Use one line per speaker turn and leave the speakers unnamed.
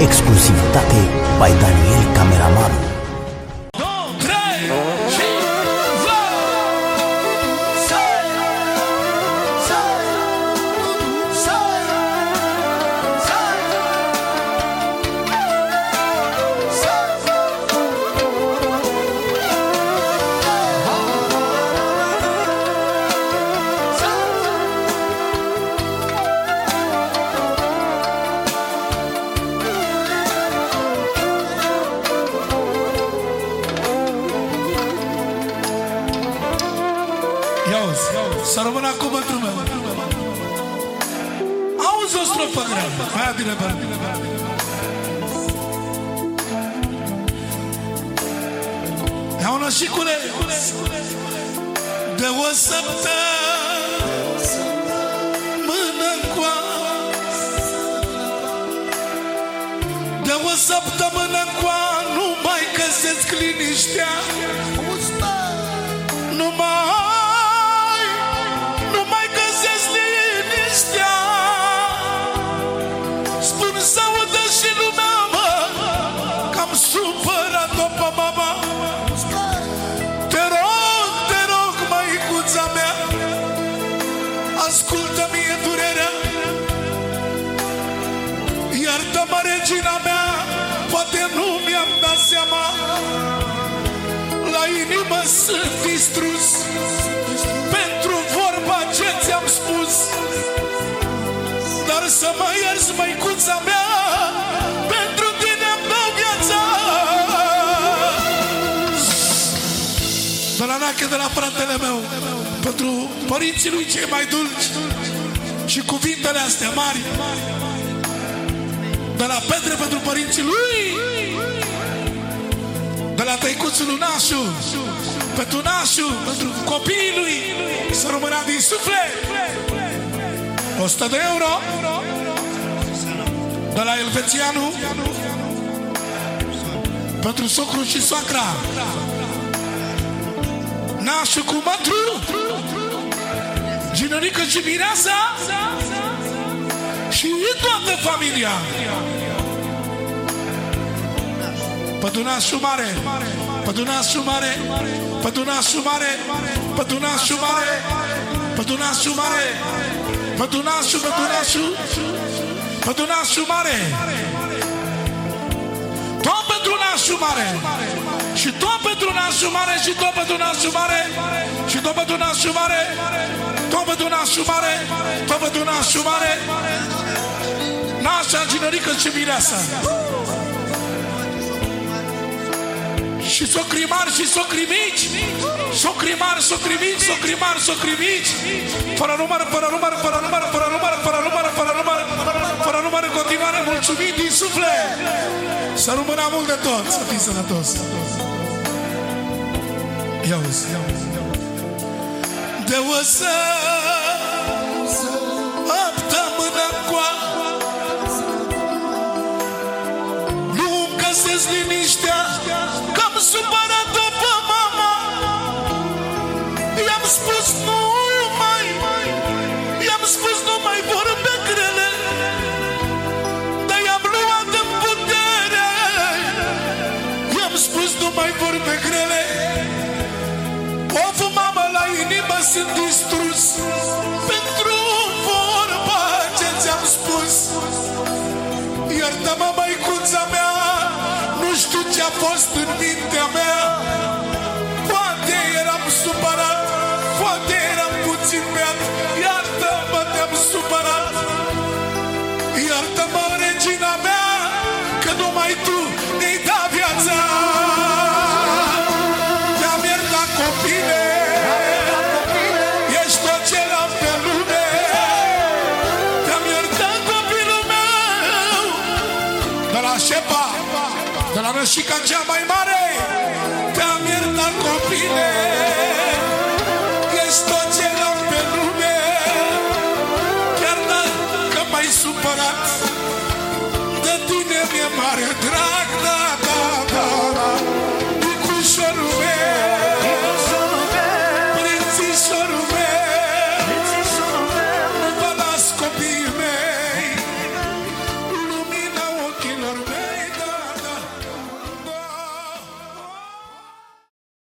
Exclusivitate by Daniel Cameraman.
Să rămână cuvântul meu. Auzi o strofă grea. Aia bine, bă. Ia una și cule. De o săptămână încoa nu mai găsesc liniștea. Nu mai găsesc liniștea. Spun să audă și lumea, mă, că-am supărat-o pe mama. Te rog, măicuța mea, ascultă-mi durerea. Iartă-mă, regina mea, poate nu mi-am dat seama. La inimă sunt distrus pentru vorba ce ți-am spus. Dar să mă ierți, măicuța mea, pentru tine îmi dau viața. De la Nache, de la fratele meu, pentru părinții lui cei mai dulci și cuvintele astea mari. De la Petre pentru părinții lui, de la tăicuțul lui Nașu, pentru Nașu, pentru copiii lui, să rămână din suflet. 100 de euro. De la Elvețianu, pentru socru și soacra. Nașu cu Mătru, Ginărică și Mireasa și toată familia. Pădunașul mare, pădunașul mare, pădunașul mare, pădunașul mare, pădunașul mare, pădunașul mare. Tot pentru nașul mare. Și tot pentru nașul mare. Și tot pentru nașul mare. Și tot pentru nașul mare. Tot pentru nașul mare. Tot pentru nașul mare. Nașa, Ginărică și Mireasa. Și socrimari și socrimici. Socrimari, socrimici, socrimari, socrimici. Fără număr, fără număr, fără număr, fără număr, fără număr, fără număr, fără număr, în continuare, mulțumim din suflet. Să rămână mult de tot, să fii sănătos. Ia-uzi, ia-uzi. De o săptămână încoa nu-mi găsesc liniștea, că-am supărat-o pe mama. I-am spus nu mai vorbe grele, dar i-am luat în putere. I-am spus nu mai vorbe grele. Of, mamă, la inimă sunt distrus pentru vorba ce ți-am spus. Iartă-mă, măicuța mea, nu știu ce-a fost în mintea mea. Poate eram supărat, poate eram puțin beat. Iartă-mă, te-am supărat. Iartă-mă, regina mea, că numai tu ne-ai dat viața. Te-am iertat, copile, ești tot ce l-am pe lume. Te-am iertat, copilul meu. De la Șepa, de la Rășica cea mai mare, te-am iertat, copile. Ești tot ce l-am pe lume. Chiar dacă m-ai supărat, de tine mi-e mare drag, da.